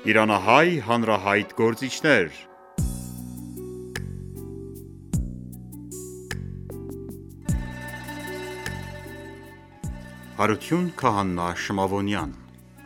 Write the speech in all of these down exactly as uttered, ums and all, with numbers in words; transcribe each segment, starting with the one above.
Իրանահայ հանրահայտ գործիչներ։ Հարություն Քահանա Շմավոնյան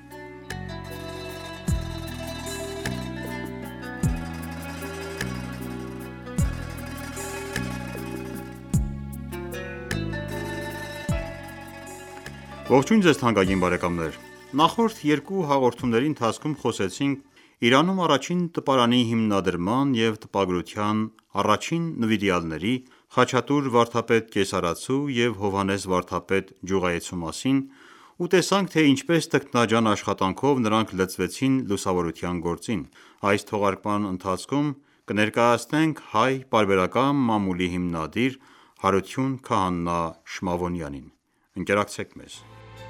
Ողջույն ձեզ թանկագին բարեկամներ: Նախորդ երկու հաղորդումների ընթացքում խոսեցինք Իրանում առաջին տպարանի հիմնադրման և տպագրության առաջին նվիրյալների՝ Խաչատուր վարդապետ կեսարացու և Հովհաննես վարդապետ ջուղայեցու մասին ու տեսանք, թե ինչպես տքնաջան աշխատանքով նրանք լծվեցին լուսավորության գործին: Այս թողարկման ընթացքում կներկայացնենք հայ պարբերական մամուլի հիմնադիր Հարություն Քահանա Շմավոնյանին: Ընկերակցեք մեզ: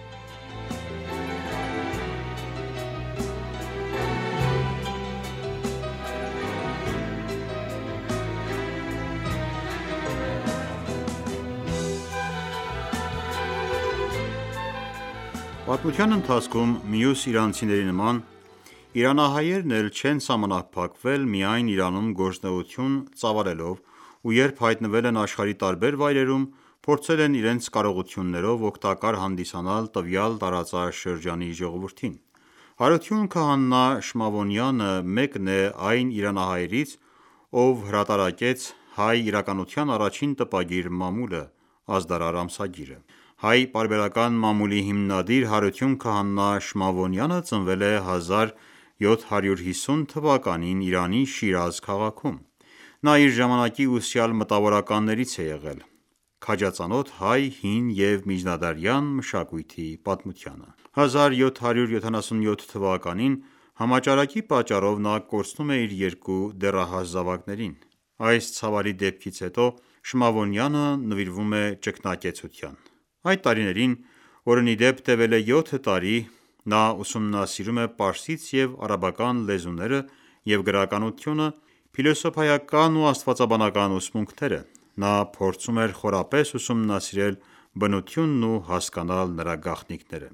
Պատմության ընթացքում մյուս իրանցիների նման իրանահայերն էլ չեն սահմանափակվել միայն Իրանում գործունեություն ծավալելով ու երբ հայտնվել են աշխարհի տարբեր վայրերում, փորձել են իրենց կարողություններով օգտակար հանդիսանալ տվյալ տարածաշրջանի ժողովրդին: Հարություն Քահանա Շմավոնյանը մեկն է այն իրանահայերից, ով հրատարակեց հայ իրականության առաջին տպագիր մամուլը՝ Ազդարար ամսագիրը: Հայ պարբերական մամուլի հիմնադիր Հարություն Քահանա Շմավոնյանը ծնվել է հազար յոթ հարյուր հիսուն թվականին Իրանի Շիրազ քաղաքում: Նա իր ժամանակի ուսյալ մտավորականներից է եղել, քաջածանոթ հայ հին և միջնադարյան մշակույթի պատմությանը: հազար յոթ հարյուր յոթանասունյոթ թվականին համաճարակի պատճառով նա կորցնում է իր երկու դեռահաս զավակներին: Այս ցավալի դեպքից հետո Շմավոնյանը նվիրվում է ճգնակեցության: Այդ տարիներին, որն ի դեպ տևել է յոթ տարի, նա ուսումնասիրում է պարսից և արաբական լեզուները և գրականությունը, փիլիսոփայական ու աստվածաբանական ուսմունքները: Նա փորձում էր խորապես ուսումնասիրել բնությունն ու հասկանալ նրա գաղտնիքները: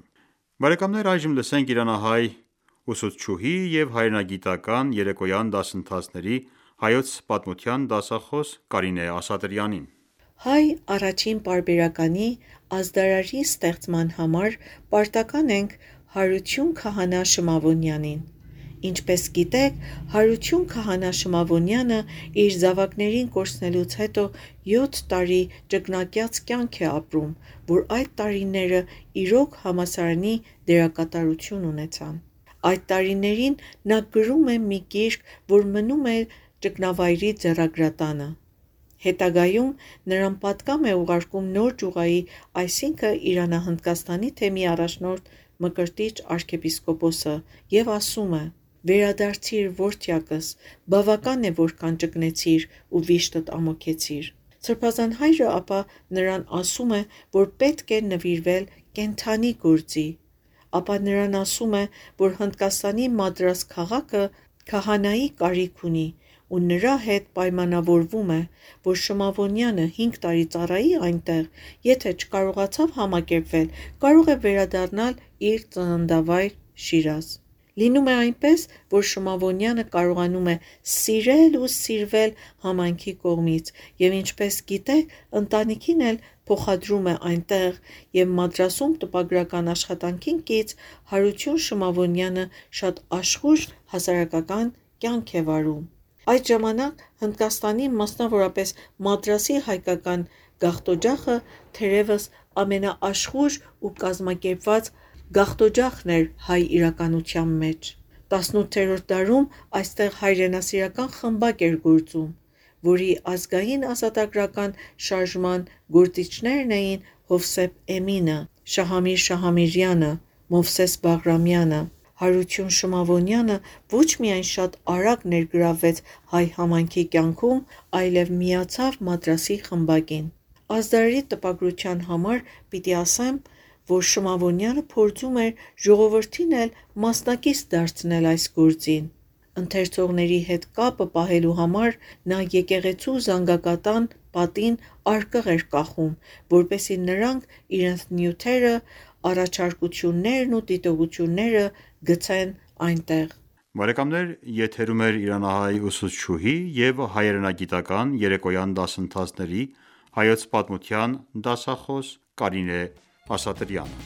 Այժմ լսենք իրանահայ ուսուցչուհի և հայրենագիտական երեկոյան դասընթացների հայոց պատմության դասախոս Կարինե Ասատրյանին: Հայ առաջին պարբերականի Ազդարարի ստեղծման համար պարտական ենք Հարություն Քահանա Շմավոնյանին: Ինչպես գիտեք, Հարություն Քահանա Շմավոնյանը իր զավակներին կորցնելուց հետո յոթ տարի ճգնակյաց կյանք է ապրում, որ այդ տարիները իրոք համալսարանի դերակատարություն ունեցան: Այդ տարիներին նա գրում է մի գիրք, որ մնում է ճգնավայրի ձեռագրատանը: Հետագայում նրան պատգամ է ուղարկում նոր ճյուղայի, այսինքն Իրանահնդկաստանի թեմի առաջնորդ Մկրտիչ arczepiskopos-ը և ասում է. «Վերադարձիր որդյակս, բավական է որքան ճգնեցիր ու վիշտդ ամոքեցիր»: Սրբազան հայրը ապա նրան ասում է, որ պետք է նվիրվել կենդանի գործի: Ապա նրան ասում է, որ Հնդկաստանի Մադրաս քաղաքը քահանայի կարիք ունի ու նրա հետ պայմանավորվում է, որ Շմավոնյանը հինգ տարի ծառայի այնտեղ, եթե չկարողացավ համակերպվել, կարող է վերադառնալ իր ծննդավայր Շիրազ: Լինում է այնպես, որ Շմավոնյանը կարողանում է սիրել ու սիրվել համայնքի կողմից և ինչպես գիտեք, ընտանիքին էլ փոխադրում է այնտեղ և Մադրասում տպագրական աշխատանքին կից Հարություն Շմավոնյանը շատ աշխույժ հասարակական կյանք է վարում: Այդ ժամանակ Հնդկաստանի, մասնավորապես Մադրասի հայկական գաղթօջախը թերևս ամենաաշխույժ ու կազմակերպված գաղթօջախն էր հայ իրականության մեջ: տասնութերորդ դարում այստեղ հայրենասիրական խմբակ էր գործում, որի ազգային ազատագրական շարժման գործիչներն էին Հովսեփ Էմինը, Շահամիր Շահամիրյանը, Մովսես Բաղրամյանը: Հարություն Շմավոնյանը ոչ միայն շատ արագ ներգրավվեց հայ համայնքի կյանքում, այլև միացավ Մադրասի խմբակին: Ազդարարի տպագրության համար պիտի ասեմ, որ Շմավոնյանը փորձում էր ժողովրդին էլ մասնակից դարձնել այս գործին: Ընթերցողների հետ կապը պահելու համար նա եկեղեցու զանգակատան պատին արկղ էր կախում, որպեսզի նրանք իրենց նյութերը, առաջարկություններն ու դիտողությունները գցեն այնտեղ: Բարեկամներ, եթերում է Իրանահայ ուսուցչուհի և հայրենագիտական երեկոյան դասընթացների Հայոց պատմության դասախոս Կարինե Ասատրյանը: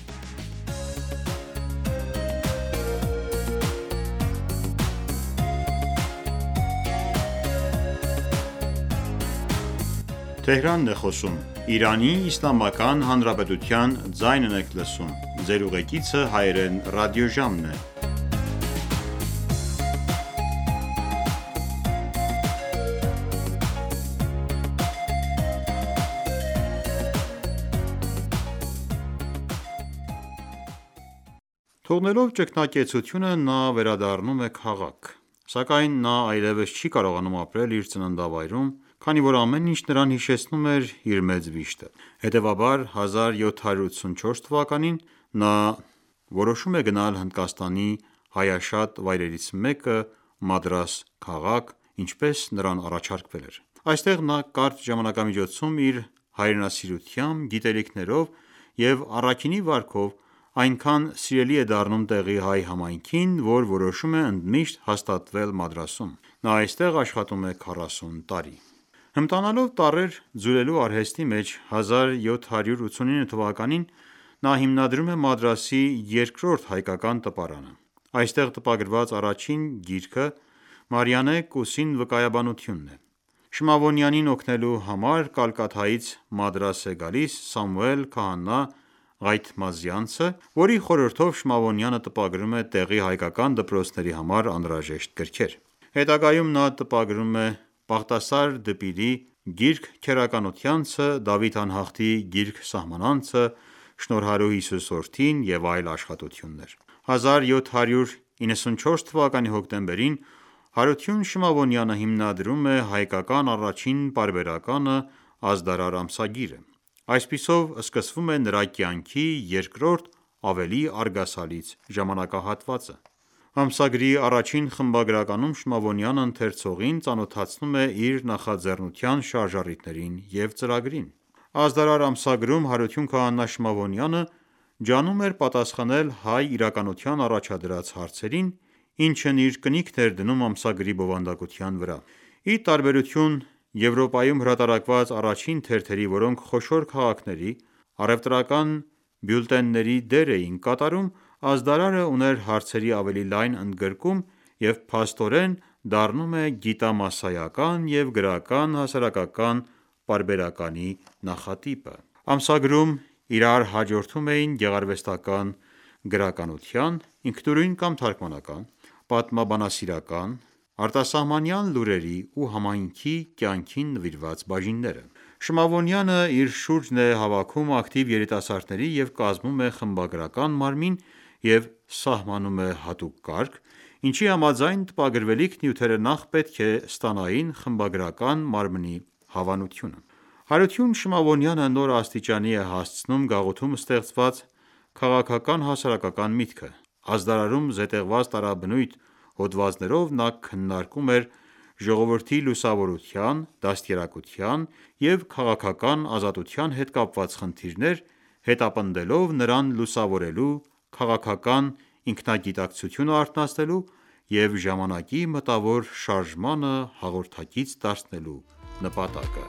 Թողնելով ճգնակեցությունը նա վերադառնում է քաղաք, սակայն նա այլևս չի կարողանում ապրել իր ծննդավայրում, քանի որ ամեն ինչ նրան հիշեցնում էր իր մեծ վիշտը: Հետևաբար հազար յոթ հարյուր ութսունչորս թվականին նա որոշում է գնալ Հնդկաստանի հայաշատ վայրերից մեկը Մադրաս քաղաք, ինչպես նրան առաջարկվել էր: Այստեղ նա կարճ ժամանակամիջոցում իր հայրենասիրությամբ, գիտելիքներով և առաքինի վարքով այնքան սիրելի է դառնում տեղի հայ համայնքին, որ որոշում է ընդմիշտ հաստատվել Մադրասում: Նա այստեղ աշխատում է քառասուն տարի: Հմտանալով տառեր ձուլելու արհեստի մեջ հազար յոթ հարյուր ութսունինը թվականին նա հիմնադրում է Մադրասի երկրորդ հայկական տպարանը: Այստեղ տպագրված առաջին գիրքը Մարիանե Կուսին վկայաբանությունն է: Շմավոնյանին օգնելու համար Կալկաթայից Մադրաս է գալիս Սամուել քահանա Ղայթմազյանցը, որի խորհրդով Շմավոնյանը տպագրում է տեղի հայկական դպրոցների համար անհրաժեշտ գրքեր: Հետագայում նա տպագրում է Բաղդասար Դպիրի գիրք քերականությանցը, Դավիթ անհախտի գիրք Սահմանանցը, Շնորհարու Հիսուսորդին և այլ աշխատություններ: Հազար յոթ հարյուր իննսունչորս թվականի հոկտեմբերին Հարություն Շմավոնյանը հիմնադրում է հայկական առաջին պարբերականը Ազդարար ամսագիրը: Այսպիսով սկսվում է նրա կյանքի երկրորդ ավելի արգասալից ժամանակահատվածը: Ամսագրի առաջին խմբագրականում Շմավոնյանը ընթերցողին ծանոթացնում է իր նախաձեռնության շարժառիթներին և ծրագրին: Ազդարար ամսագրում Հարություն քահանա Շմավոնյանը ջանում էր պատասխանել հայ իրականության առաջադրած հարցերին, ինչն իր կնիքն էր դնում ամսագրի բովանդակության վրա: Ի տարբերություն Եվրոպայում հրատարակված առաջին թերթերի, որոնք խոշոր քաղաքների առևտրական բյուլետենների դեր էին կատարում, Ազդարարը ուներ հարցերի ավելի լայն ընդգրկում և փաստորեն դառնում է գիտամասսայական և գրական հասարակական պարբերականի նախատիպը: Ամսագրում իրար հաջորդում էին գեղարվեստական գրականության, ինքնուրույն կամ թարգմանական, պատմաբանասիրական, արտասահմանյան լուրերի ու համայնքի կյանքին նվիրված բաժինները: Շմավոնյանը իր շուրջն է հավաքում ակտիվ երիտասարդների և կազմում է խմբագրական մարմին և սահմանում է հատուկ կարգ, ինչի համաձայն տպագրվելիք նյութերը նախ պետք է ստանային խմբագրական մարմնի հավանությունը: Հարություն Շմավոնյանը նոր աստիճանի է հասցնում գաղութում ստեղծված քաղաքական-հասարակական միտքը: Ազդարարում զետեղված տարաբնույթ հոդվածներով նա քննարկում էր ժողովրդի լուսավորության, դաստիարակության և քաղաքական ազատության հետ կապված խնդիրներ, հետապնդելով նրան լուսավորելու, քաղաքական ինքնագիտակցությունը արթնացնելու և ժամանակի մտավոր շարժմանը հաղորդակից դարձնելու նպատակը: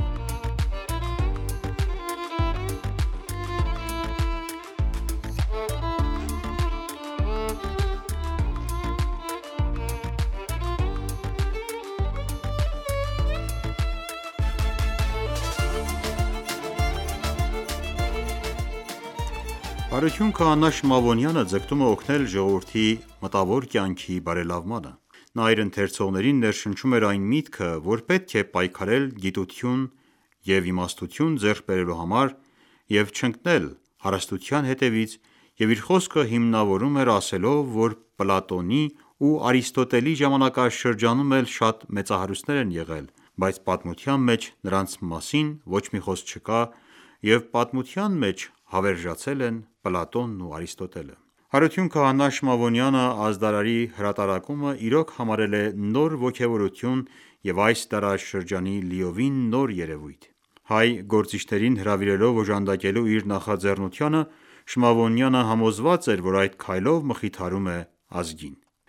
Հարություն քահանա Շմավոնյանը ձգտում է օգնել ժողովրդի մտավոր կյանքի բարելավմանը: Նա իր ընթերցողներին ներշնչում էր այն միտքը, որ պետք է պայքարել գիտություն և իմաստություն ձեռք բերելու համար և չընկնել հարստության հետևից և իր խոսքը հիմնավորում էր ասելով, որ Պլատոնի ու Արիստոտելի ժամանակաշրջանում էլ շատ մեծահարուստներ են եղել, բայց պատմության մեջ նրանց մասին ոչ մի խոսք չկա և պատմության մեջ հավերժացել են Պլատոնն ու Արիստոտելը: Հարություն քահանա Շմավոնյանը Ազդարարի հրատարակումը իրոք համարել է նոր ոգևորություն և այս դարաշրջանի լիովին նոր երևույթ: Հայ գործիչներին հրավիրելով օժանդակելու իր նախաձեռնությանը, Շմավոնյանը համոզված էր, որ այդ քայլով մխիթարում է ազգին: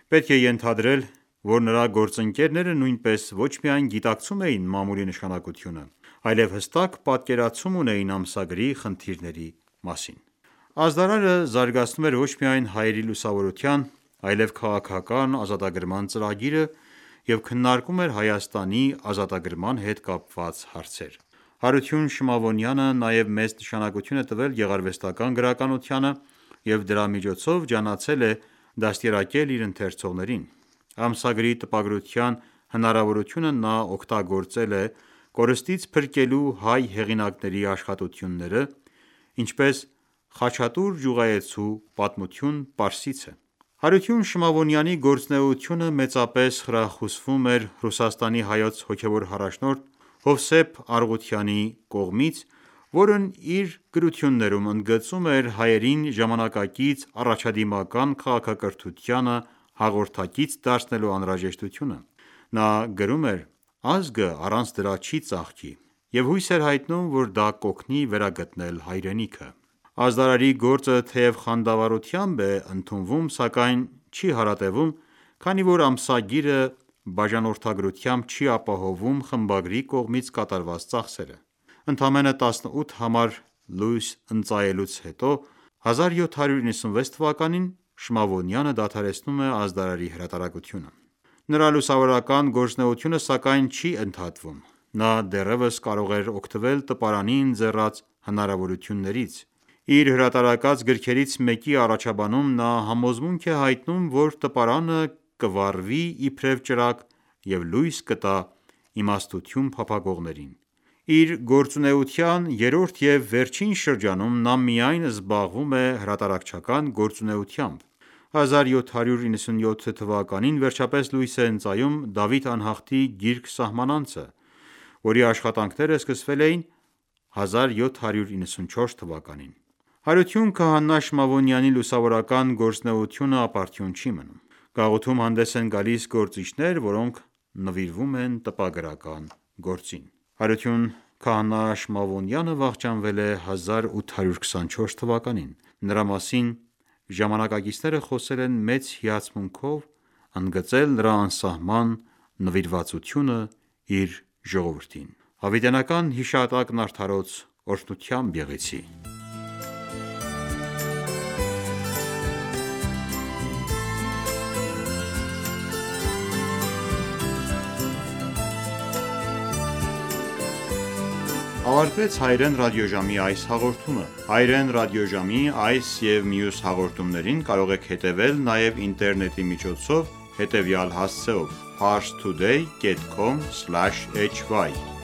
Պետք է ենթադրել, որ նրա գործընկերները նույնպես ոչ միայն գիտակցում էին մամուլի նշանակությունը, այլև հստակ պատկերացում ունեին ամսագրի խնդիրների մասին: Ազդարարը զարգացնում էր ոչ միայն հայերի լուսավորության, այլև քաղաքական ազատագրման ծրագիրը և քննարկում էր Հայաստանի ազատագրման հետ կապված հարցեր: Հարություն Շմավոնյանը նաև մեծ նշանակություն է տվել գեղարվեստական գրականությանը և դրա միջոցով ջանացել է դաստիարակել իր ընթերցողներին: Ամսագրի տպագրության հնարավորությունը նա օգտագործել է կորստից փրկելու հայ հեղինակների աշխատությունները, ինչպես «Խաչատուր գյուղայեցու պատմություն պարսիցը»: Հարություն Շմավոնյանի գործունեությունը մեծապես խրախուսվում էր Ռուսաստանի հայոց հոգևոր առաջնորդ Հովսեփ Արգուտյանի կողմից, որն իր գրություններում ընդգծում էր հայերին ժամանակակից առաջադիմական քաղաքակրթությանը հաղորդակից դարձնելու անհրաժեշտությունը: Նա գրում էր.«Ազգը առանց դրա չի ծաղկի» և հույս էր հայտնում, որ դա կօգնի վերագտնել հայրենիքը: Ազդարարի գործը թեև խանդավառությամբ է ընդունվում, սակայն չի հարատևում, քանի որ ամսագիրը բաժանորդագրությամբ չի ապահովում խմբագրի կողմից կատարված ծախսերը: Ընդամենը տասնութ համար լույս ընծայելուց հետո հազար յոթ հարյուր իննսունվեց թվականին Շմավոնյանը դադարեցնում է ազդարարի հրատարակությունը: Նրա լուսավորական գործունեությունը սակայն չի ընդհատվում: Նա դեռևս կարող էր օգտվել տպարանի ընձեռած հնարավորություններից: Իր հրատարակած գրքերից մեկի առաջաբանում նա համոզմունք է հայտնում, որ տպարանը կվառվի իբրև ճրագ և լույս կտա իմաստություն փափագողներին: Իր գործունեության երրորդ և վերջին շրջանում նա միայն զբաղվում է հրատարակչական գործունեությամբ: հազար յոթ հարյուր իննսունյոթ թվականին վերջապես լույս է ընծայում Դավիթ անհախտի գիրք «Սահմանանցը», որի աշխատանքները սկսվել էին հազար յոթ հարյուր իննսունչորս թվականին: Հարություն Քահանա Շմավոնյանի լուսավորական գործունեությունը ապարդյուն չի մնում: Գաղութում հանդես են գալիս գործիչներ, որոնք նվիրվում են տպագրական գործին: Հարություն Քահանա Շմավոնյանը վախճանվել է հազար ութ հարյուր քսանչորս թվականին: Նրա մասին ժամանակակիցները խոսել են մեծ հիացմունքով, ընդգծել նրա անսահման նվիրվածությունը իր ժողովրդին: Հավիտենական հիշատակն արդարոց օրհնությամբ եղեցի: Ավարտվեց հայրեն ռադիոժամի այս հաղորդումը: Հայրեն ռադիոժամի այս և մյուս հաղորդումներին կարող եք հետևել նաև ինտերնետի միջոցով հետևյալ հասցեով՝ parstoday dot com slash hy